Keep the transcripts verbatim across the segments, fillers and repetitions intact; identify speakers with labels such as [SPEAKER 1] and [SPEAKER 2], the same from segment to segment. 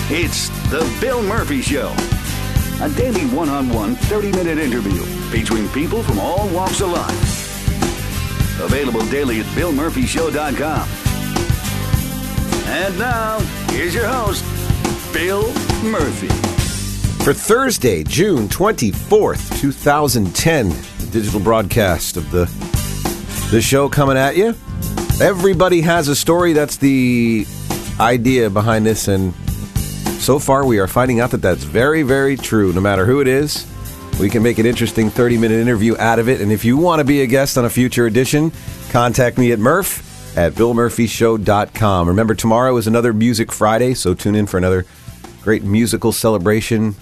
[SPEAKER 1] It's The Bill Murphy Show, a daily one-on-one thirty-minute interview featuring people from all walks of life. Available daily at bill murphy show dot com. And now, here's your host, Bill Murphy.
[SPEAKER 2] For Thursday, June twenty-fourth, twenty ten, the digital broadcast of the, the show coming at you. Everybody has a story. That's the idea behind this, and so far we are finding out that that's very, very true. No matter who it is, we can make an interesting thirty-minute interview out of it. And if you want to be a guest on a future edition, contact me at murph at bill murphy show dot com. Remember, tomorrow is another Music Friday, so tune in for another great musical celebration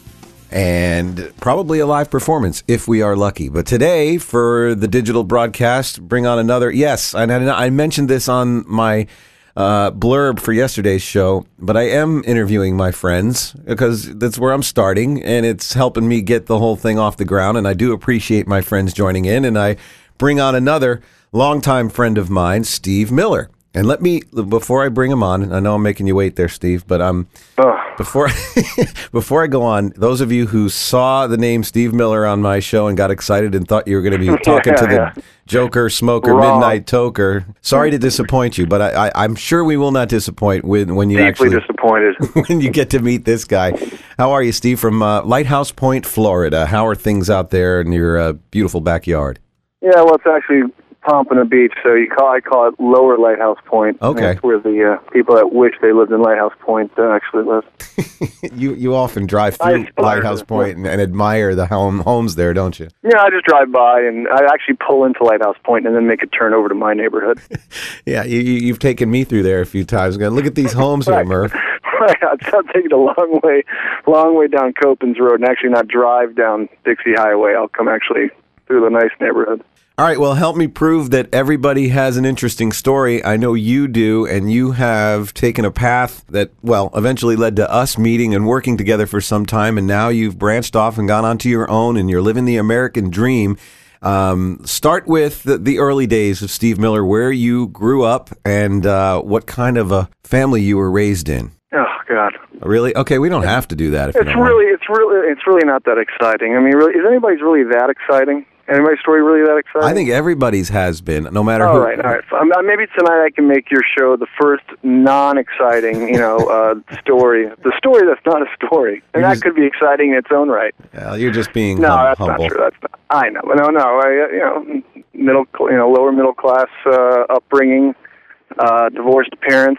[SPEAKER 2] and probably a live performance if we are lucky. But today, for the digital broadcast, bring on another. Yes, I, I mentioned this on my uh, blurb for yesterday's show, but I am interviewing my friends because that's where I'm starting, and it's helping me get the whole thing off the ground. And I do appreciate my friends joining in, and I bring on another longtime friend of mine, Steve Miller. And let me, before I bring him on, I know I'm making you wait there, Steve, but um, oh. before before I go on, those of you who saw the name Steve Miller on my show and got excited and thought you were going to be talking yeah, to the yeah. Joker, Smoker, Wrong. Midnight Toker, sorry to disappoint you, but I, I, I'm sure we will not disappoint when, when you
[SPEAKER 3] Deeply
[SPEAKER 2] actually
[SPEAKER 3] disappointed
[SPEAKER 2] when you get to meet this guy. How are you, Steve, from uh, Lighthouse Point, Florida? How are things out there in your uh, beautiful backyard?
[SPEAKER 3] Yeah, well, it's actually Pompano Beach, so you call I call it Lower Lighthouse Point.
[SPEAKER 2] Okay,
[SPEAKER 3] that's where the uh, people that wish they lived in Lighthouse Point uh, actually live.
[SPEAKER 2] you you often drive through Lighthouse Point and, and admire the home, homes there, don't you?
[SPEAKER 3] Yeah, I just drive by and I actually pull into Lighthouse Point and then make a turn over to my neighborhood.
[SPEAKER 2] yeah, you, you've taken me through there a few times. Look at these homes
[SPEAKER 3] right.
[SPEAKER 2] here, Murph.
[SPEAKER 3] Right, I'll take it a long way, long way down Copans Road and actually not drive down Dixie Highway. I'll come actually through the nice neighborhood.
[SPEAKER 2] All right, well, help me prove that everybody has an interesting story. I know you do, and you have taken a path that, well, eventually led to us meeting and working together for some time, and now you've branched off and gone onto your own, and you're living the American dream. Um, start with the, the early days of Steve Miller, where you grew up, and uh, what kind of a family you were raised in.
[SPEAKER 3] Oh God!
[SPEAKER 2] Really? Okay, we don't have to do that. If
[SPEAKER 3] it's
[SPEAKER 2] you don't
[SPEAKER 3] really,
[SPEAKER 2] want.
[SPEAKER 3] it's really, it's really not that exciting. I mean, really, is anybody's really that exciting? Anybody's story really that exciting?
[SPEAKER 2] I think everybody's has been, no matter
[SPEAKER 3] all
[SPEAKER 2] who.
[SPEAKER 3] Right, all right, all right. Maybe tonight I can make your show the first non-exciting, you know, uh, story. The story that's not a story, and you're that just, could be exciting in its own right.
[SPEAKER 2] Yeah, you're just being
[SPEAKER 3] no,
[SPEAKER 2] hum-
[SPEAKER 3] that's
[SPEAKER 2] humble.
[SPEAKER 3] not true. That's not. I know, no, no. I, you know, middle, you know, lower middle class uh, upbringing, uh, divorced parents.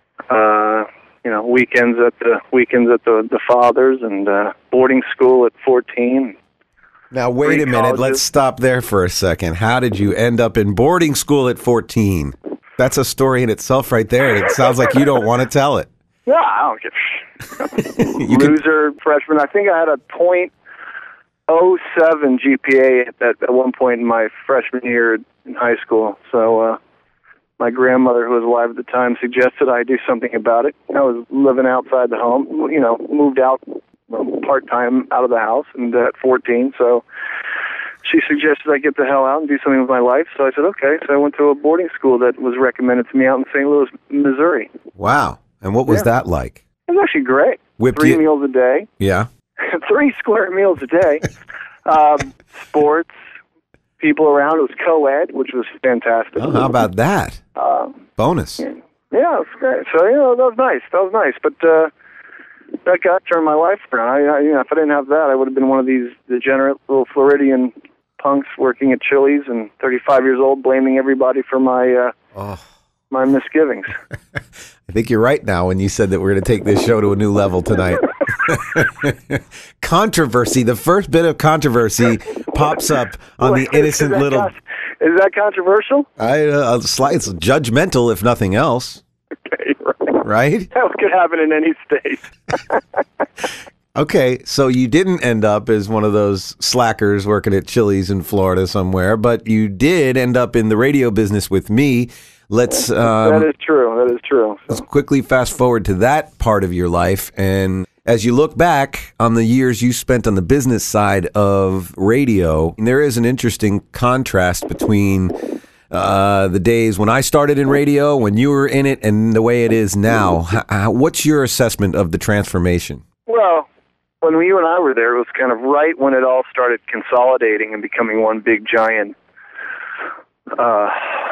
[SPEAKER 3] Uh, you know, weekends at the weekends at the the fathers, and uh, boarding school at fourteen.
[SPEAKER 2] Now, wait a minute. Let's stop there for a second. How did you end up in boarding school at fourteen? That's a story in itself right there, and it sounds like you don't want to tell it.
[SPEAKER 3] Yeah, I don't give a loser can... freshman. I think I had a point oh seven G P A at, at one point in my freshman year in high school. So uh, my grandmother, who was alive at the time, suggested I do something about it. I was living outside the home, you know, moved out part-time out of the house and uh, at fourteen, so she suggested I get the hell out and do something with my life, so I said okay. So I went to a boarding school that was recommended to me out in Saint Louis, Missouri.
[SPEAKER 2] Wow. And what was yeah. that like?
[SPEAKER 3] It was actually great.
[SPEAKER 2] Whipped
[SPEAKER 3] Three
[SPEAKER 2] you...
[SPEAKER 3] meals a day.
[SPEAKER 2] Yeah.
[SPEAKER 3] Three square meals a day. um, sports, people around. It was co-ed, which was fantastic.
[SPEAKER 2] Oh, how about that? Um, Bonus.
[SPEAKER 3] Yeah, yeah, it was great. So, you know, that was nice. That was nice, but uh, that got turned my life around. I, I, you know, if I didn't have that, I would have been one of these degenerate little Floridian punks working at Chili's and thirty-five years old, blaming everybody for my uh, oh. my misgivings.
[SPEAKER 2] I think you're right now when you said that we're going to take this show to a new level tonight. Controversy. The first bit of controversy pops up on the innocent
[SPEAKER 3] is
[SPEAKER 2] little.
[SPEAKER 3] Con- is that controversial?
[SPEAKER 2] I uh, it's judgmental, if nothing else.
[SPEAKER 3] Okay, right.
[SPEAKER 2] Right?
[SPEAKER 3] That could happen in any state.
[SPEAKER 2] Okay, so you didn't end up as one of those slackers working at Chili's in Florida somewhere, but you did end up in the radio business with me. Let's. Um,
[SPEAKER 3] that is true. That is true.
[SPEAKER 2] Let's quickly fast forward to that part of your life, and as you look back on the years you spent on the business side of radio, there is an interesting contrast between uh, the days when I started in radio, when you were in it, and the way it is now. How, what's your assessment of the transformation?
[SPEAKER 3] Well, when you and I were there, it was kind of right when it all started consolidating and becoming one big giant uh,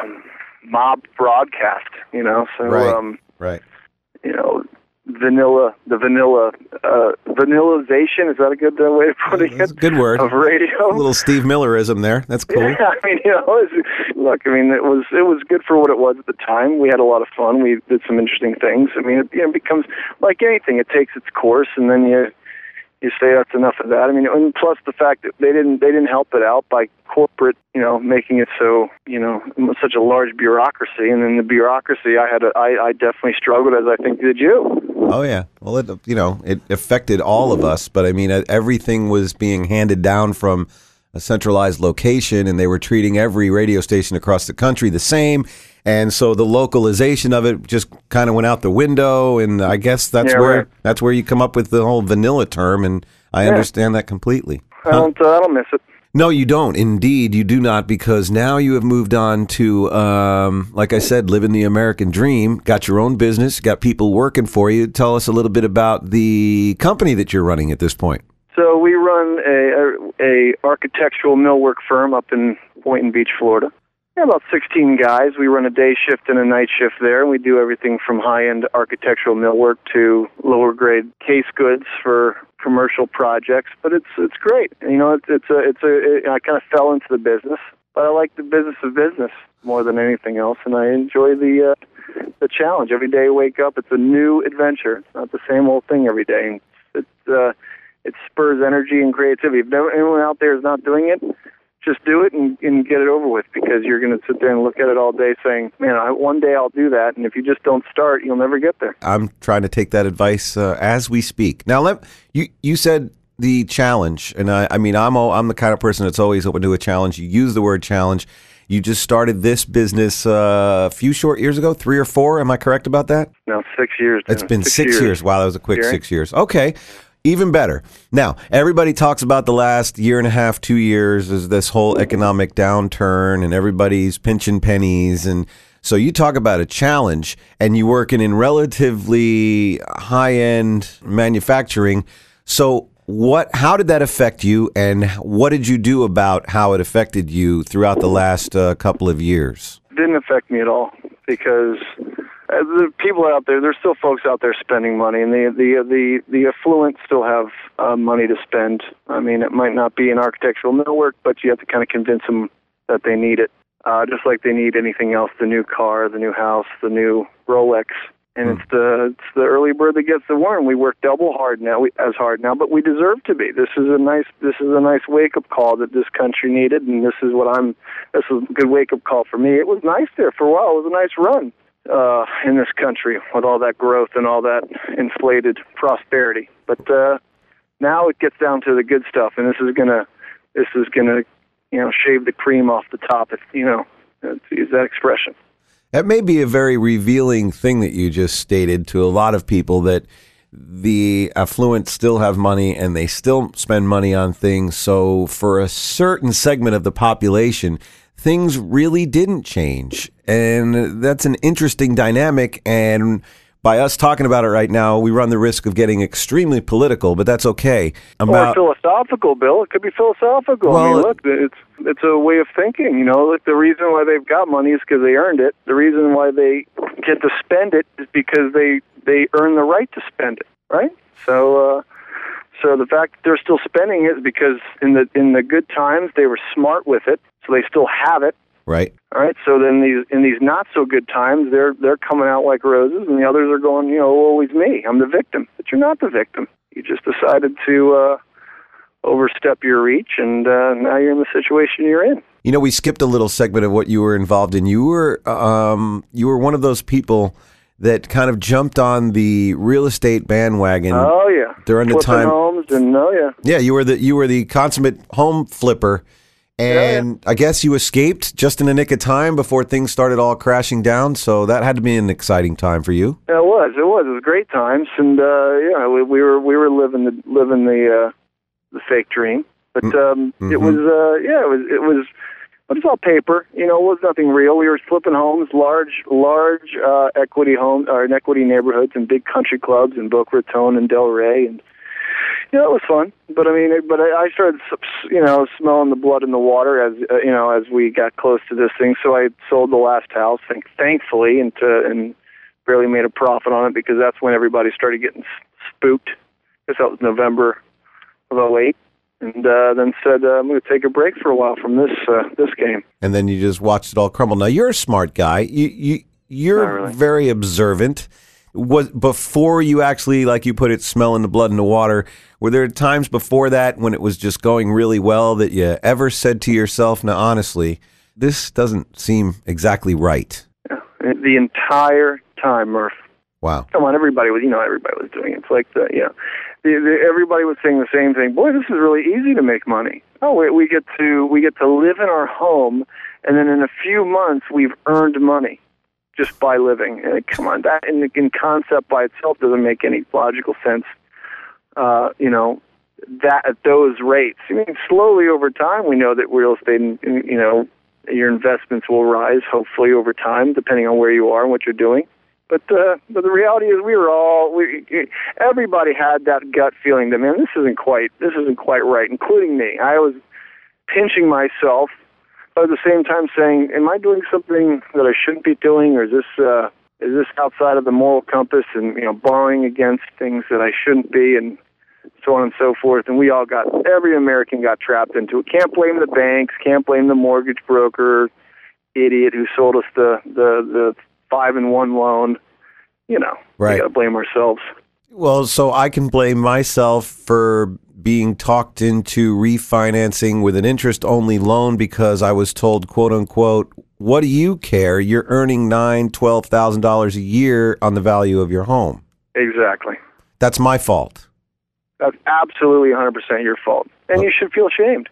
[SPEAKER 3] mob broadcast, you know. So,
[SPEAKER 2] right.
[SPEAKER 3] um,
[SPEAKER 2] right.
[SPEAKER 3] you know, vanilla, the vanilla, uh, vanillization, is that a good uh, way of putting
[SPEAKER 2] That's
[SPEAKER 3] it?
[SPEAKER 2] a good word.
[SPEAKER 3] Of radio.
[SPEAKER 2] A little Steve Millerism there. That's cool.
[SPEAKER 3] Yeah, I mean, you know, it's, look, I mean, it was it was good for what it was at the time. We had a lot of fun. We did some interesting things. I mean, it, you know, becomes like anything. It takes its course, and then you you say that's enough of that. I mean, and plus the fact that they didn't they didn't help it out by corporate, you know, making it so, you know, such a large bureaucracy. And in the bureaucracy, I had a, I, I definitely struggled, as I think did you.
[SPEAKER 2] Oh yeah, well, it you know it affected all of us, but I mean everything was being handed down from a centralized location, and they were treating every radio station across the country the same, and so the localization of it just kind of went out the window. And I guess that's
[SPEAKER 3] yeah,
[SPEAKER 2] where
[SPEAKER 3] right.
[SPEAKER 2] that's where you come up with the whole vanilla term, and I
[SPEAKER 3] yeah.
[SPEAKER 2] understand that completely.
[SPEAKER 3] I don't uh, I don't miss it.
[SPEAKER 2] No, you don't. Indeed, you do not, because now you have moved on to, um, like I said, living the American dream, got your own business, got people working for you. Tell us a little bit about the company that you're running at this point.
[SPEAKER 3] So we run a, a, a architectural millwork firm up in Boynton Beach, Florida. We're about sixteen guys. We run a day shift and a night shift there, and we do everything from high-end architectural millwork to lower-grade case goods for commercial projects. But it's it's great. You know, it's it's a it's a it, I kind of fell into the business, but I like the business of business more than anything else, and I enjoy the uh, the challenge. Every day I wake up, it's a new adventure. It's not the same old thing every day. It uh, it spurs energy and creativity. If anyone out there is not doing it, just do it and, and get it over with, because you're going to sit there and look at it all day saying, man, I, one day I'll do that. And if you just don't start, you'll never get there.
[SPEAKER 2] I'm trying to take that advice uh, as we speak. Now, let, you you said the challenge, and I, I mean, I'm all, I'm the kind of person that's always open to a challenge. You use the word challenge. You just started this business uh, a few short years ago, three or four. Am I correct about that?
[SPEAKER 3] No, six years.
[SPEAKER 2] It's been six, six years. years. Wow, that was a quick
[SPEAKER 3] Here.
[SPEAKER 2] six years. Okay. Even better. Now, everybody talks about the last year and a half, two years as this whole economic downturn, and everybody's pinching pennies. And so you talk about a challenge, and you working in relatively high-end manufacturing. So what? How did that affect you, and what did you do about how it affected you throughout the last uh, couple of years?
[SPEAKER 3] It didn't affect me at all, because Uh, the people out there, there's still folks out there spending money, and the the the, the affluent still have uh, money to spend. I mean, it might not be in architectural millwork, but you have to kind of convince them that they need it, uh, just like they need anything else: the new car, the new house, the new Rolex. And mm. it's the it's the early bird that gets the worm. We work double hard now, we, as hard now, but we deserve to be. This is a nice this is a nice wake up call that this country needed, and this is what I'm. This is a good wake up call for me. It was nice there for a while. It was a nice run. Uh, in this country with all that growth and all that inflated prosperity, but uh, now it gets down to the good stuff, and this is gonna, this is gonna, you know, shave the cream off the top. If you know, to use that expression.
[SPEAKER 2] That may be a very revealing thing that you just stated to a lot of people, that the affluent still have money and they still spend money on things. So for a certain segment of the population, things really didn't change. And that's an interesting dynamic. And by us talking about it right now, we run the risk of getting extremely political, but that's okay.
[SPEAKER 3] About, or philosophical, Bill. It could be philosophical.
[SPEAKER 2] Well,
[SPEAKER 3] I mean, look, it's it's a way of thinking. You know, like the reason why they've got money is because they earned it. The reason why they get to spend it is because they they earn the right to spend it, right? So, uh, so the fact that they're still spending it is because in the in the good times they were smart with it, so they still have it.
[SPEAKER 2] Right.
[SPEAKER 3] All right. So then these in these not so good times, they're they're coming out like roses, and the others are going, you know, always me. I'm the victim. But you're not the victim. You just decided to uh, overstep your reach, and uh, now you're in the situation you're in.
[SPEAKER 2] You know, we skipped a little segment of what you were involved in. You were um, you were one of those people that kind of jumped on the real estate bandwagon.
[SPEAKER 3] Oh yeah.
[SPEAKER 2] During the
[SPEAKER 3] Flipping
[SPEAKER 2] time.
[SPEAKER 3] homes and oh yeah.
[SPEAKER 2] Yeah, you were the you were the consummate home flipper. And yeah, yeah. I guess you escaped just in the nick of time before things started all crashing down. So that had to be an exciting time for you.
[SPEAKER 3] Yeah, it was. It was. It was great times, and uh, yeah, we, we were we were living the living the uh, the fake dream. But um, mm-hmm. it was uh, yeah, it was it was but it's all paper. You know, it was nothing real. We were flipping homes, large, large uh, equity homes, or in equity neighborhoods, and big country clubs in Boca Raton and Delray, and you know, it was fun. But I mean, it, but I, I started, you know, smelling the blood in the water as uh, you know, as we got close to this thing. So I sold the last house, thank, thankfully, and to, and barely made a profit on it because that's when everybody started getting spooked. Because that was November of oh eight. And uh, then said, uh, I'm going to take a break for a while from this uh, this game.
[SPEAKER 2] And then you just watched it all crumble. Now, you're a smart guy. You, you, you're
[SPEAKER 3] really.
[SPEAKER 2] very observant. Was, before you actually, like you put it, smelling the blood in the water, were there times before that when it was just going really well that you ever said to yourself, now, honestly, this doesn't seem exactly right?
[SPEAKER 3] Yeah. The entire time, Murph.
[SPEAKER 2] Wow.
[SPEAKER 3] Come on, everybody was, you know, everybody was doing it. It's like, the, you know, the, the, everybody was saying the same thing. Boy, this is really easy to make money. Oh, we, we get to we get to live in our home, and then in a few months we've earned money just by living. And come on, that in, in concept by itself doesn't make any logical sense. Uh, you know, that at those rates. I mean, slowly over time, we know that real estate, you know, your investments will rise, hopefully over time, depending on where you are and what you're doing. But uh, but the reality is, we were all we everybody had that gut feeling that, man, this isn't quite this isn't quite right, including me. I was pinching myself, but at the same time saying, am I doing something that I shouldn't be doing, or is this uh, is this outside of the moral compass, and you know, borrowing against things that I shouldn't be, and so on and so forth. And we all got every American got trapped into it. Can't blame the banks, can't blame the mortgage broker idiot who sold us the the the. five and one loan, you know,
[SPEAKER 2] right.
[SPEAKER 3] We got to blame ourselves.
[SPEAKER 2] Well, so I can blame myself for being talked into refinancing with an interest-only loan because I was told, quote unquote, what do you care? You're earning nine, twelve thousand dollars a year on the value of your home.
[SPEAKER 3] Exactly.
[SPEAKER 2] That's my fault.
[SPEAKER 3] That's absolutely one hundred percent your fault, and oh. You should feel ashamed.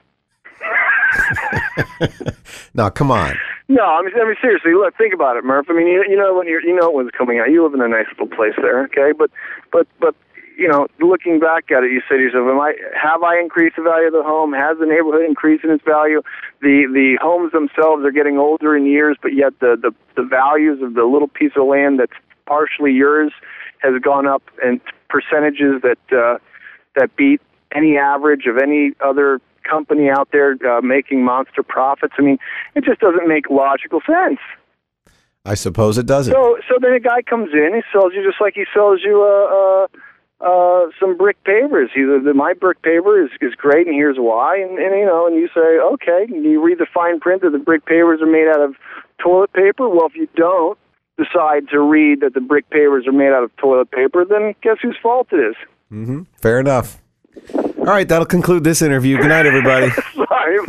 [SPEAKER 2] Now, come on.
[SPEAKER 3] No, I mean, I mean, seriously, look, think about it, Murph. I mean, you, you know when you're, you know what's coming out. You live in a nice little place there, okay? But, but, but, you know, looking back at it, you say to yourself, "Am I? Have I increased the value of the home? Has the neighborhood increased in its value? The the homes themselves are getting older in years, but yet the the, the values of the little piece of land that's partially yours has gone up in percentages that uh, that beat any average of any other company out there uh, making monster profits. I mean, it just doesn't make logical sense.
[SPEAKER 2] I suppose it doesn't.
[SPEAKER 3] So, so then a guy comes in, he sells you just like he sells you uh, uh, uh, some brick pavers. He says, my brick paver is, is great, and here's why. And, and you know, and you say, okay. And you read the fine print that the brick pavers are made out of toilet paper. Well, if you don't decide to read that the brick pavers are made out of toilet paper, then guess whose fault it is?
[SPEAKER 2] Mm-hmm. Fair enough. All right, that'll conclude this interview. Good night, everybody.
[SPEAKER 3] Sorry,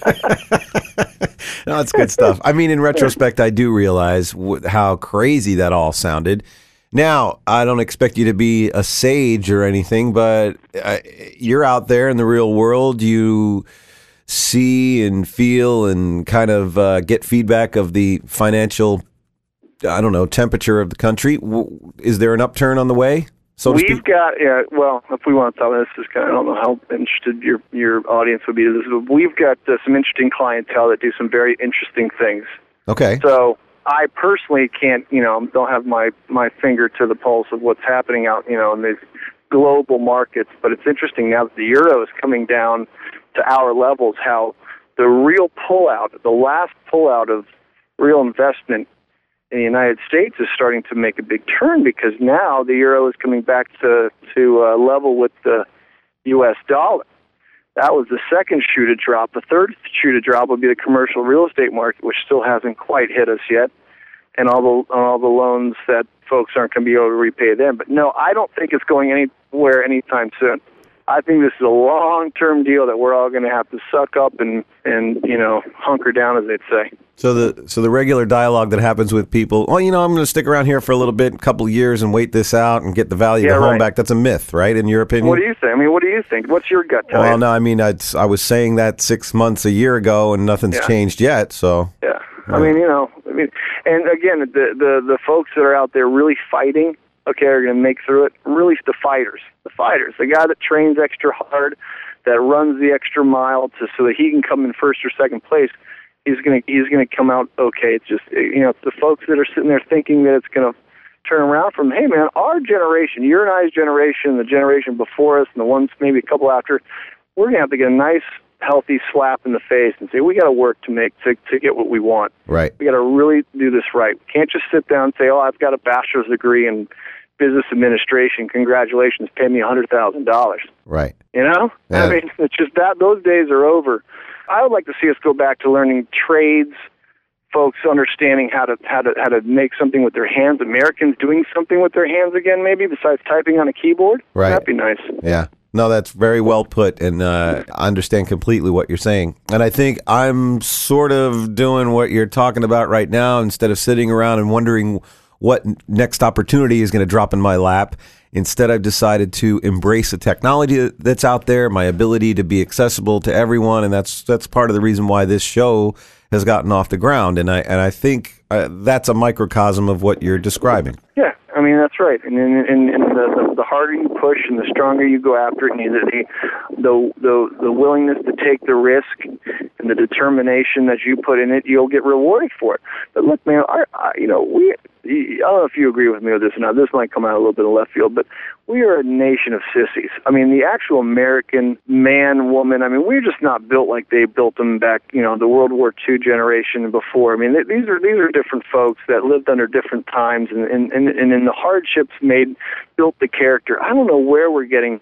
[SPEAKER 3] but
[SPEAKER 2] no, it's good stuff. I mean, in retrospect, I do realize wh- how crazy that all sounded. Now, I don't expect you to be a sage or anything, but uh, you're out there in the real world. You see and feel and kind of uh, get feedback of the financial, I don't know, temperature of the country. W- is there an upturn on the way? So
[SPEAKER 3] We've
[SPEAKER 2] speak.
[SPEAKER 3] got, yeah, well, if we want to talk about this, is kind of, I don't know how interested your your audience would be to this, but we've got uh, some interesting clientele that do some very interesting things.
[SPEAKER 2] Okay.
[SPEAKER 3] So I personally can't, you know, don't have my, my finger to the pulse of what's happening out, you know, in these global markets, but it's interesting now that the euro is coming down to our levels, how the real pullout, the last pullout of real investment in the United States is starting to make a big turn, because now the euro is coming back to to uh, level with the U S dollar. That was the second shoe to drop. The third shoe to drop would be the commercial real estate market, which still hasn't quite hit us yet, and all the all the loans that folks aren't going to be able to repay them. But no, I don't think it's going anywhere anytime soon. I think this is a long-term deal that we're all going to have to suck up and, and you know, hunker down, as they'd say.
[SPEAKER 2] So the so the regular dialogue that happens with people, well, you know, I'm going to stick around here for a little bit, a couple of years, and wait this out and get the value
[SPEAKER 3] yeah,
[SPEAKER 2] of the home
[SPEAKER 3] right.
[SPEAKER 2] back. That's a myth, right, in your opinion?
[SPEAKER 3] What do you think? I mean, what do you think? What's your gut tell
[SPEAKER 2] Well,
[SPEAKER 3] you?
[SPEAKER 2] no, I mean, I'd, I was saying that six months, a year ago, and nothing's
[SPEAKER 3] Yeah.
[SPEAKER 2] changed yet, so.
[SPEAKER 3] Yeah. I mean, you know, I mean, and again, the, the, the folks that are out there really fighting, okay, are going to make through it. Really, the fighters, the fighters, the guy that trains extra hard, that runs the extra mile to so that he can come in first or second place. he's gonna he's gonna come out okay. It's just, you know, it's the folks that are sitting there thinking that it's gonna turn around from, hey man, our generation, your and I's generation, the generation before us, and the ones maybe a couple after, we're gonna have to get a nice, healthy slap in the face and say, we got to work to make to, to get what we want.
[SPEAKER 2] Right.
[SPEAKER 3] We got to really do this right. We can't just sit down and say, oh, I've got a bachelor's degree in business administration. Congratulations, pay me a hundred thousand dollars.
[SPEAKER 2] Right.
[SPEAKER 3] You know,
[SPEAKER 2] Yeah.
[SPEAKER 3] I mean, it's just that those days are over. I would like to see us go back to learning trades, folks understanding how to how to how to make something with their hands. Americans doing something with their hands again, maybe besides typing on a keyboard.
[SPEAKER 2] Right.
[SPEAKER 3] That'd be nice.
[SPEAKER 2] Yeah. No, that's very well put, and uh, I understand completely what you're saying. And I think I'm sort of doing what you're talking about right now. Instead of sitting around and wondering what next opportunity is going to drop in my lap, instead I've decided to embrace the technology that's out there, my ability to be accessible to everyone, and that's that's part of the reason why this show has gotten off the ground. And I and I think uh, that's a microcosm of what you're describing.
[SPEAKER 3] Yeah, I mean, that's right. And, and, and, and the, the, the harder you push and the stronger you go after it, and the, the, the, the willingness to take the risk and the determination that you put in it, you'll get rewarded for it. But look, man, I, I, you know, we, I don't know if you agree with me with this or not. This might come out a little bit of left field, but we are a nation of sissies. I mean, the actual American man, woman, I mean, we're just not built like they built them back, you know, the World War Two generation and before. I mean, these are these are different folks that lived under different times, and and, and, and in the hardships made, built the character. I don't know where we're getting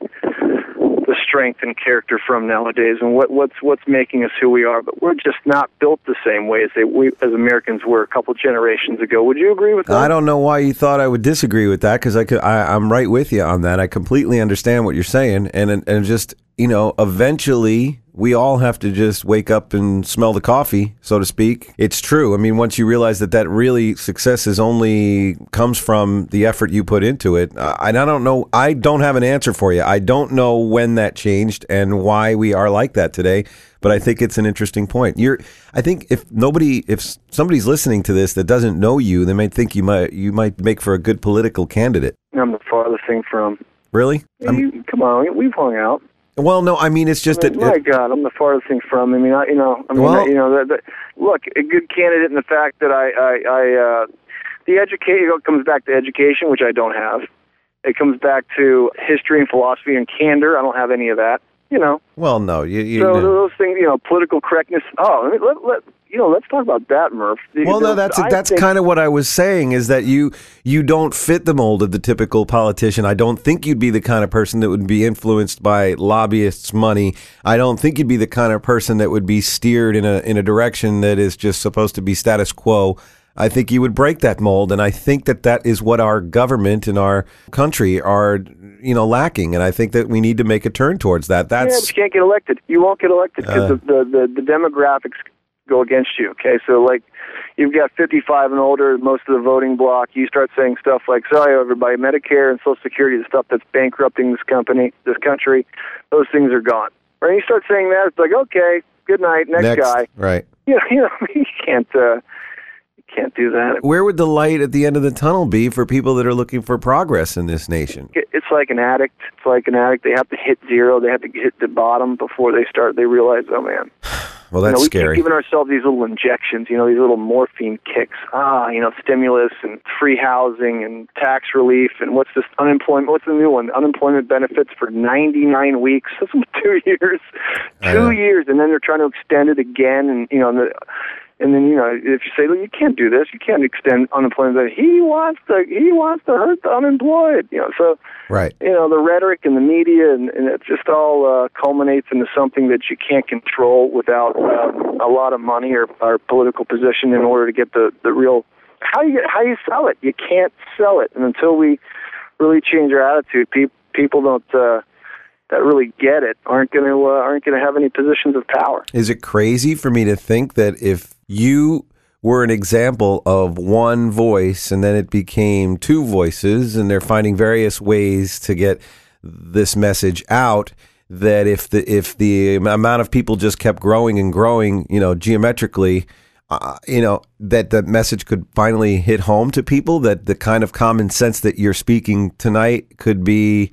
[SPEAKER 3] the strength and character from nowadays, and what, what's what's making us who we are. But we're just not built the same way as they we as Americans were a couple generations ago. Would you agree with that?
[SPEAKER 2] I don't know why you thought I would disagree with that, because I could, I, I'm right with you on that. I completely understand what you're saying, and and just, you know, eventually we all have to just wake up and smell the coffee, so to speak. It's true. I mean, once you realize that that really success is only comes from the effort you put into it, uh, and I don't know, I don't have an answer for you. I don't know when that changed and why we are like that today. But I think it's an interesting point. You're, I think if nobody, if somebody's listening to this that doesn't know you, they might think you might, you might make for a good political candidate.
[SPEAKER 3] I'm the farthest thing from.
[SPEAKER 2] Really?
[SPEAKER 3] You, come on, we've hung out.
[SPEAKER 2] Well, no, I mean, it's just
[SPEAKER 3] I mean,
[SPEAKER 2] that.
[SPEAKER 3] My God, I'm the farthest thing from. I mean, I, you know, I mean,
[SPEAKER 2] Well,
[SPEAKER 3] I, you know, the, the, look, a good candidate in the fact that I, I, I uh, the education comes back to education, which I don't have. It comes back to history and philosophy and candor. I don't have any of that. You know.
[SPEAKER 2] Well, no, you. you
[SPEAKER 3] so
[SPEAKER 2] no.
[SPEAKER 3] those things, you know, political correctness. Oh, let, let, you know, let's talk about that, Murph.
[SPEAKER 2] Well, no, that's
[SPEAKER 3] I
[SPEAKER 2] that's
[SPEAKER 3] think,
[SPEAKER 2] kind of what I was saying, is that you you don't fit the mold of the typical politician. I don't think you'd be the kind of person that would be influenced by lobbyists' money. I don't think you'd be the kind of person that would be steered in a in a direction that is just supposed to be status quo. I think you would break that mold, and I think that that is what our government and our country are, you know, lacking. And I think that we need to make a turn towards that. That's
[SPEAKER 3] yeah, but you can't get elected. You won't get elected because
[SPEAKER 2] Uh,
[SPEAKER 3] the, the, the, the demographics go against you. Okay, so like you've got fifty-five and older, most of the voting bloc. You start saying stuff like, "Sorry, everybody, Medicare and Social Security, the stuff that's bankrupting this company, this country, those things are gone." Right? You start saying that, it's like, okay, good night, next,
[SPEAKER 2] next,
[SPEAKER 3] guy.
[SPEAKER 2] right?
[SPEAKER 3] You know, you know, you can't. Uh, Can't do that.
[SPEAKER 2] Where would the light at the end of the tunnel be for people that are looking for progress in this nation?
[SPEAKER 3] It's like an addict. It's like an addict. They have to hit zero. They have to hit the bottom before they start. They realize, oh man.
[SPEAKER 2] Well, that's
[SPEAKER 3] you know, we
[SPEAKER 2] scary.
[SPEAKER 3] keep giving ourselves these little injections, you know, these little morphine kicks. Ah, you know, stimulus and free housing and tax relief and what's this unemployment? What's the new one? Unemployment benefits for ninety-nine weeks. That's two years. Two
[SPEAKER 2] Uh,
[SPEAKER 3] years, and then they're trying to extend it again, and you know. And the, And then, you know, if you say, look, you can't do this, you can't extend unemployment, he wants to he wants to hurt the unemployed. You know, so,
[SPEAKER 2] right.
[SPEAKER 3] you know, the rhetoric and the media, and, and it just all uh, culminates into something that you can't control without uh, a lot of money or, or political position in order to get the, the real, how you, how you sell it. You can't sell it. And until we really change our attitude, pe- people don't... Uh, that really get it aren't going to uh, aren't going to have any positions of power.
[SPEAKER 2] Is it crazy for me to think that if you were an example of one voice and then it became two voices and they're finding various ways to get this message out, that if the if the amount of people just kept growing and growing, you know, geometrically, uh, you know, that the message could finally hit home to people, that the kind of common sense that you're speaking tonight could be,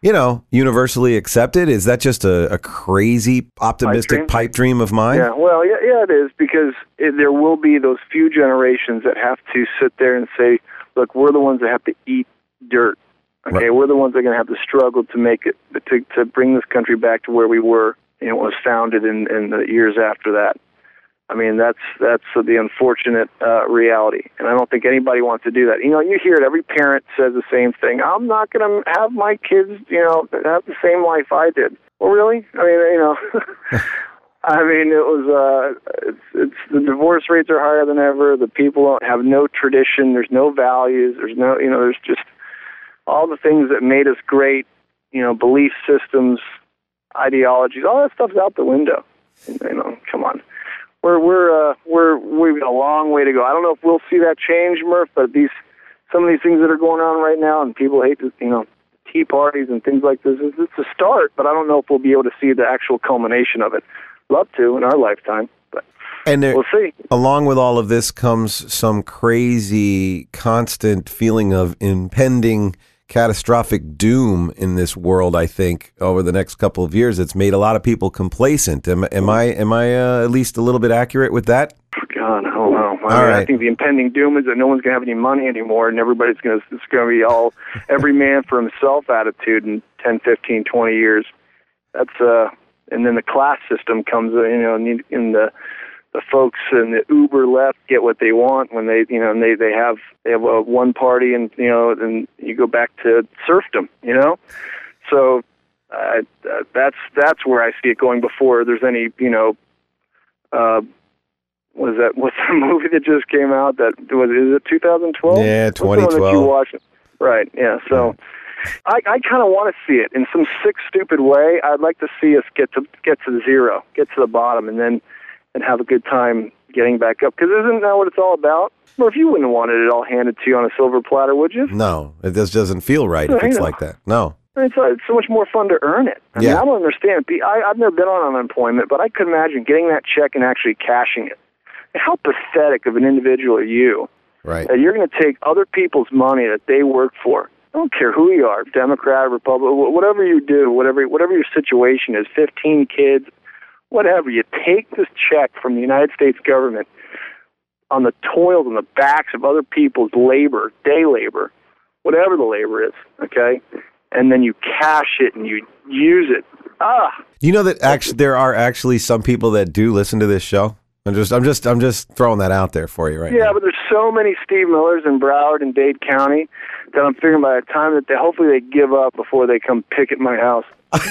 [SPEAKER 2] you know, universally accepted? Is that just a, a crazy, optimistic pipe dream? pipe dream of mine?
[SPEAKER 3] Yeah, well, yeah, yeah, it is, because it, there will be those few generations that have to sit there and say, look, we're the ones that have to eat dirt. Okay, right. We're the ones that are going to have to struggle to make it, to to bring this country back to where we were, and it was founded in, in the years after that. I mean, that's that's the unfortunate uh, reality, and I don't think anybody wants to do that. You know, you hear it. Every parent says the same thing. I'm not going to have my kids, you know, have the same life I did. Well, really? I mean, you know, I mean, it was. Uh, it's, it's the divorce rates are higher than ever. The people have no tradition. There's no values. There's no, you know, there's just all the things that made us great. You know, belief systems, ideologies, all that stuff's out the window. You know, come on. We're we're uh, we're we've got a long way to go. I don't know if we'll see that change, Murph, but these some of these things that are going on right now, and people hate to, you know, tea parties and things like this. It's a start, but I don't know if we'll be able to see the actual culmination of it. Love to in our lifetime, but
[SPEAKER 2] and there,
[SPEAKER 3] we'll see.
[SPEAKER 2] Along with all of this comes some crazy, constant feeling of impending catastrophic doom in this world. I think over the next couple of years, it's made a lot of people complacent. Am, am I am I uh, at least a little bit accurate with that?
[SPEAKER 3] God, I don't know. I,
[SPEAKER 2] all
[SPEAKER 3] mean,
[SPEAKER 2] right.
[SPEAKER 3] I think the impending doom is that no one's going to have any money anymore, and everybody's going to, it's going to be all every man for himself attitude in ten, fifteen, twenty years. That's uh, and then the class system comes, you know, in, in the the folks in the uber left get what they want when they, you know, and they, they have they have a one party, and you know, then you go back to serfdom, you know. So uh, that's that's where I see it going before there's any, you know. Uh, was that what's the movie that just came out? That was is it two thousand twelve?
[SPEAKER 2] Yeah, twenty twelve.
[SPEAKER 3] What's the one that you watched? Right. Yeah. So. I, I kind of want to see it in some sick, stupid way. I'd like to see us get to get to zero, get to the bottom, and then and have a good time getting back up. Because isn't that what it's all about? Well, if you wouldn't have wanted it all handed to you on a silver platter, would you?
[SPEAKER 2] No, it just doesn't feel right if it's like that. No.
[SPEAKER 3] It's, uh, it's so much more fun to earn it. I
[SPEAKER 2] yeah.
[SPEAKER 3] mean, I don't understand. I, I've never been on unemployment, but I could imagine getting that check and actually cashing it. And how pathetic of an individual are you?
[SPEAKER 2] Right.
[SPEAKER 3] That you're going to take other people's money that they work for. I don't care who you are, Democrat, Republican, whatever you do, whatever whatever your situation is, fifteen kids, whatever, you take this check from the United States government on the toils and the backs of other people's labor, day labor, whatever the labor is, okay? And then you cash it and you use it. Ah.
[SPEAKER 2] You know that actually there are actually some people that do listen to this show? I'm just, I'm just, I'm just throwing that out there for you right
[SPEAKER 3] yeah,
[SPEAKER 2] now.
[SPEAKER 3] Yeah, but there's so many Steve Millers in Broward and Dade County that I'm figuring by the time that they, hopefully they give up before they come pick at my house.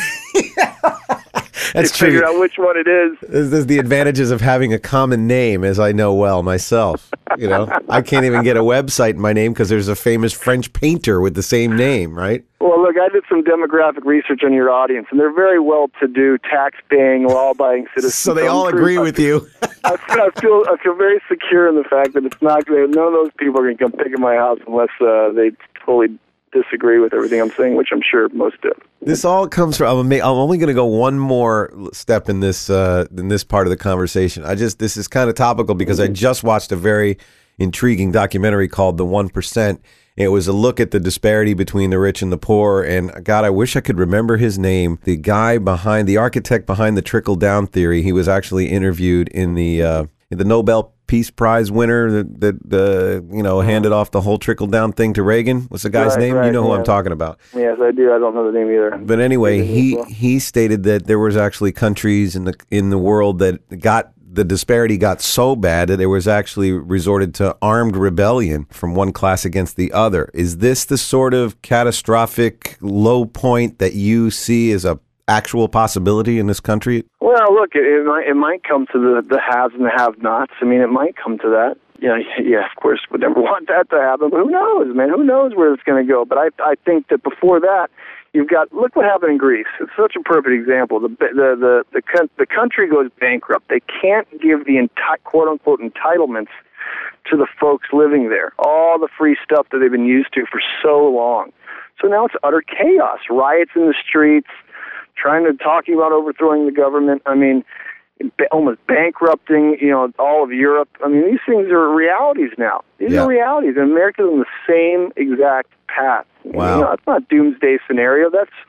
[SPEAKER 2] That's
[SPEAKER 3] they
[SPEAKER 2] true.
[SPEAKER 3] Figure out which one it is.
[SPEAKER 2] This is the advantages of having a common name, as I know well myself. You know, I can't even get a website in my name because there's a famous French painter with the same name, right?
[SPEAKER 3] Well, look, I did some demographic research on your audience, and they're very well-to-do, tax-paying, law-abiding citizens.
[SPEAKER 2] So they all agree with you.
[SPEAKER 3] I, I feel I feel very secure in the fact that it's not none of those people are going to come pick at my house unless uh, they totally disagree with everything I'm saying, which I'm sure most do. This
[SPEAKER 2] all comes from. I'm, I'm only going to go one more step in this uh, in this part of the conversation. I just this is kind of topical because I just watched a very intriguing documentary called The One Percent. It was a look at the disparity between the rich and the poor, and God, I wish I could remember his name. The guy behind, the architect behind the trickle-down theory, he was actually interviewed in the uh, in the Nobel Peace Prize winner that, that uh, you know, handed off the whole trickle-down thing to Reagan. What's the guy's
[SPEAKER 3] right,
[SPEAKER 2] name?
[SPEAKER 3] Right,
[SPEAKER 2] you know who
[SPEAKER 3] yeah.
[SPEAKER 2] I'm talking about.
[SPEAKER 3] Yes, I do. I don't know the name either.
[SPEAKER 2] But anyway, he, he stated that there was actually countries in the in the world that got the disparity got so bad that it was actually resorted to armed rebellion from one class against the other. Is this the sort of catastrophic low point that you see as a actual possibility in this country?
[SPEAKER 3] Well, look, it, it might it might come to the, the haves and the have-nots. I mean, it might come to that. Yeah, yeah, of course, would never want that to happen. But who knows, man? Who knows where it's going to go? But I I think that before that, you've got, look what happened in Greece. It's such a perfect example. The the the the, the country goes bankrupt. They can't give the enti- quote unquote entitlements to the folks living there, all the free stuff that they've been used to for so long. So now it's utter chaos, riots in the streets, trying to talking about overthrowing the government. I mean, almost bankrupting, you know, all of Europe. I mean, these things are realities now. These
[SPEAKER 2] yeah.
[SPEAKER 3] are realities, and America's on the same exact path.
[SPEAKER 2] Wow.
[SPEAKER 3] You know, it's not a doomsday scenario. That's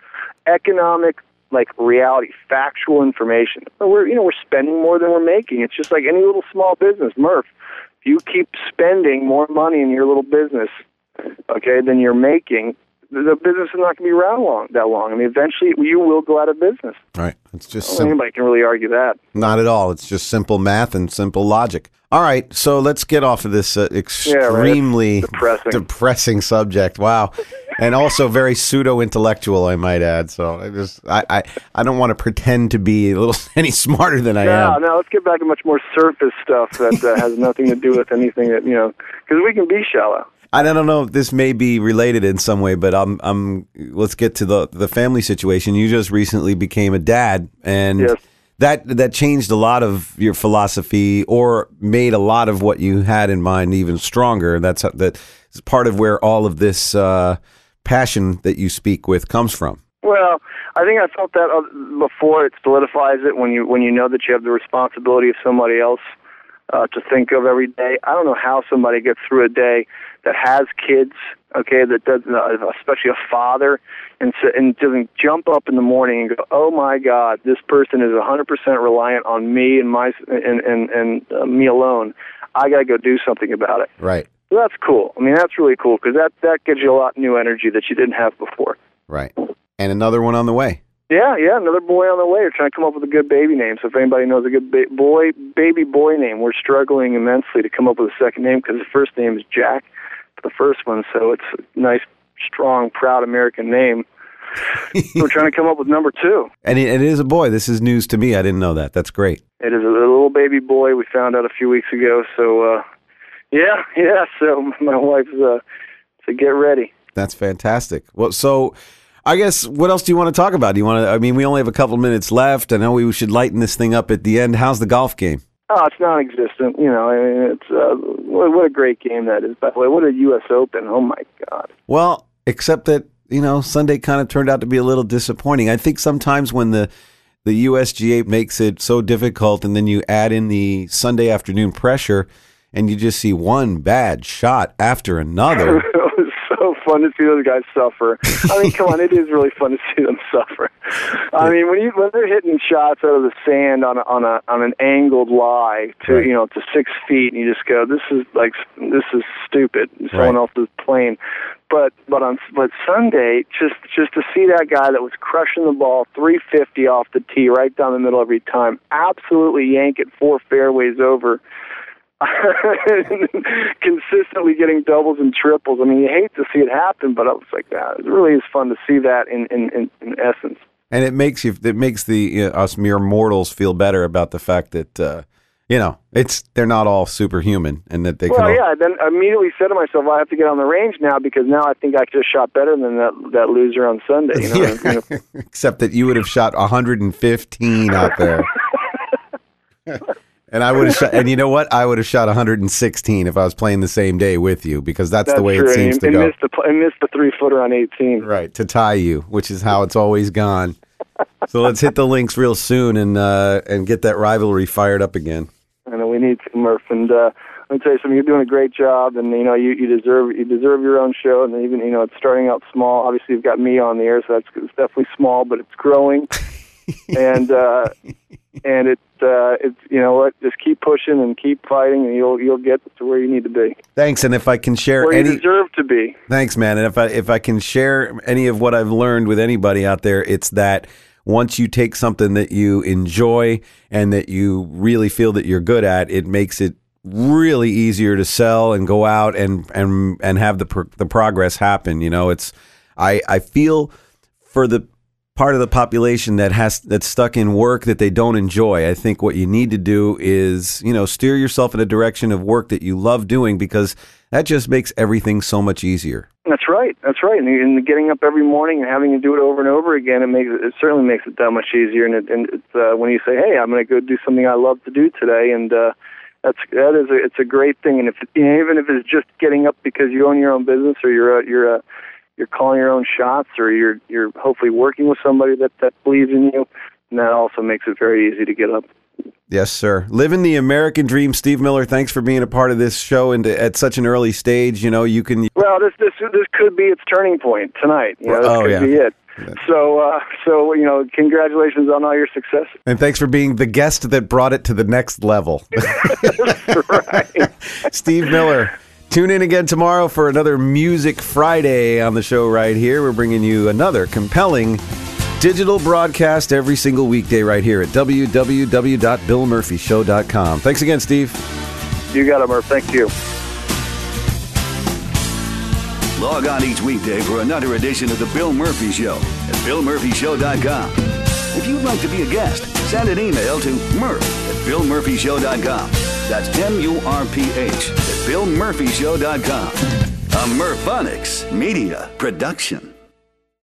[SPEAKER 3] economic, like reality, factual information. We're, you know, we're spending more than we're making. It's just like any little small business. Murph, if you keep spending more money in your little business, okay, than you're making, the business is not going to be around long, that long. I mean, eventually you will go out of business.
[SPEAKER 2] Right. It's just
[SPEAKER 3] well,
[SPEAKER 2] sim-
[SPEAKER 3] anybody can really argue that.
[SPEAKER 2] Not at all. It's just simple math and simple logic. All right, so let's get off of this uh, extremely
[SPEAKER 3] yeah, right. depressing.
[SPEAKER 2] depressing subject. Wow. And also very pseudo-intellectual, I might add. So I just, I, I, I don't want to pretend to be a little any smarter than I
[SPEAKER 3] no,
[SPEAKER 2] am.
[SPEAKER 3] No, let's get back to much more surface stuff that uh, has nothing to do with anything that, you know, because we can be shallow.
[SPEAKER 2] I don't know if this may be related in some way, but I'm, I'm. Let's get to the the family situation. You just recently became a dad, and
[SPEAKER 3] yes.
[SPEAKER 2] that that changed a lot of your philosophy, or made a lot of what you had in mind even stronger. That's that is part of where all of this uh, passion that you speak with comes from.
[SPEAKER 3] Well, I think I felt that before. It solidifies it when you when you know that you have the responsibility of somebody else uh, to think of every day. I don't know how somebody gets through a day that has kids, okay, that doesn't, uh, especially a father, and so, and doesn't jump up in the morning and go, oh my God, this person is one hundred percent reliant on me and my and and, and uh, me alone. I got to go do something about it.
[SPEAKER 2] Right.
[SPEAKER 3] So that's cool. I mean, that's really cool because that that gives you a lot of new energy that you didn't have before.
[SPEAKER 2] Right. And another one on the way.
[SPEAKER 3] Yeah, yeah, another boy on the way. We're trying to come up with a good baby name. So if anybody knows a good ba- boy, baby boy name, we're struggling immensely to come up with a second name because the first name is Jack, the first one, so it's a nice, strong, proud American name. We're trying to come up with number two.
[SPEAKER 2] And it, it is a boy. This is news to me. I didn't know that. That's great.
[SPEAKER 3] It is a little baby boy. We found out a few weeks ago. So, uh, yeah, yeah. So my wife's uh, so get ready.
[SPEAKER 2] That's fantastic. Well, so I guess what else do you want to talk about? Do you want to? I mean, we only have a couple minutes left. I know we should lighten this thing up at the end. How's the golf game?
[SPEAKER 3] Oh, it's non-existent. You know, I mean, it's uh, what, what a great game that is. By the way, what a U S Open! Oh my God.
[SPEAKER 2] Well, except that you know Sunday kind of turned out to be a little disappointing. I think sometimes when the the U S G A makes it so difficult, and then you add in the Sunday afternoon pressure, and you just see one bad shot after another.
[SPEAKER 3] It was so fun to see those guys suffer. I mean, come on, it is really fun to see them suffer. I mean, when you when they're hitting shots out of the sand on a, on a on an angled lie to right. you know to six feet, and you just go, this is like this is stupid. Someone
[SPEAKER 2] right.
[SPEAKER 3] else is playing. But but on but Sunday, just just to see that guy that was crushing the ball three fifty off the tee right down the middle every time, absolutely yank it four fairways over. Consistently getting doubles and triples. I mean, you hate to see it happen, but I was like, that. It really is fun to see that in, in, in, in essence. And
[SPEAKER 2] it makes you, it makes the you know, us mere mortals feel better about the fact that uh, you know it's they're not all superhuman, and that they.
[SPEAKER 3] Well,
[SPEAKER 2] can all...
[SPEAKER 3] yeah. Then I immediately said to myself, I have to get on the range now because now I think I just shot better than that that loser on Sunday. You know?
[SPEAKER 2] Yeah.
[SPEAKER 3] You know?
[SPEAKER 2] Except that you would have shot one hundred fifteen out there. And I would have shot, and you know what? I would have shot one hundred sixteen if I was playing the same day with you, because that's, that's the way
[SPEAKER 3] true.
[SPEAKER 2] it seems
[SPEAKER 3] and,
[SPEAKER 2] to
[SPEAKER 3] and
[SPEAKER 2] go.
[SPEAKER 3] Missed the, I missed the three footer on eighteen.
[SPEAKER 2] Right, to tie you, which is how it's always gone. So let's hit the links real soon and uh, and get that rivalry fired up again.
[SPEAKER 3] I know we need to, Murph, and uh, let me tell you something. You're doing a great job, and you know you, you deserve you deserve your own show. And even you know it's starting out small. Obviously, you've got me on the air, so that's it's definitely small, but it's growing. and uh, and it's uh, it's you know what, just keep pushing and keep fighting, and you'll you'll get to where you need to be.
[SPEAKER 2] Thanks, and if I can share
[SPEAKER 3] where
[SPEAKER 2] any,
[SPEAKER 3] you deserve to be.
[SPEAKER 2] Thanks, man. And if I if I can share any of what I've learned with anybody out there, it's that once you take something that you enjoy and that you really feel that you're good at, it makes it really easier to sell and go out and and and have the pro- the progress happen. You know, it's I I feel for the part of the population that has that's stuck in work that they don't enjoy. I think what you need to do is, you know, steer yourself in a direction of work that you love doing, because that just makes everything so much easier.
[SPEAKER 3] That's right. That's right. And, and getting up every morning and having to do it over and over again, it makes it certainly makes it that much easier. And, it, and it's, uh, when you say, "Hey, I'm going to go do something I love to do today," and uh, that's that is a, it's a great thing. And if you know, even if it's just getting up because you own your own business, or you're a, you're a you're calling your own shots, or you're you're hopefully working with somebody that, that believes in you, and that also makes it very easy to get up.
[SPEAKER 2] Yes, sir. Living the American dream. Steve Miller, thanks for being a part of this show and at such an early stage. You know, you can.
[SPEAKER 3] Well, this this this could be its turning point tonight. You know, this
[SPEAKER 2] oh
[SPEAKER 3] could
[SPEAKER 2] yeah.
[SPEAKER 3] be it. So, uh, so you know, congratulations on all your success.
[SPEAKER 2] And thanks for being the guest that brought it to the next level.
[SPEAKER 3] Right.
[SPEAKER 2] Steve Miller. Tune in again tomorrow for another Music Friday on the show right here. We're bringing you another compelling digital broadcast every single weekday right here at w w w dot bill murphy show dot com. Thanks again, Steve.
[SPEAKER 3] You got it, Murph. Thank you.
[SPEAKER 1] Log on each weekday for another edition of The Bill Murphy Show at bill murphy show dot com. If you'd like to be a guest, send an email to murph at bill murphy show dot com. That's M U R P H at bill murphy show dot com. A Murphonics Media Production.